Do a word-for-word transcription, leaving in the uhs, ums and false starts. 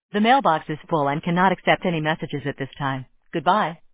The mailbox is full and cannot accept any messages at this time. Goodbye.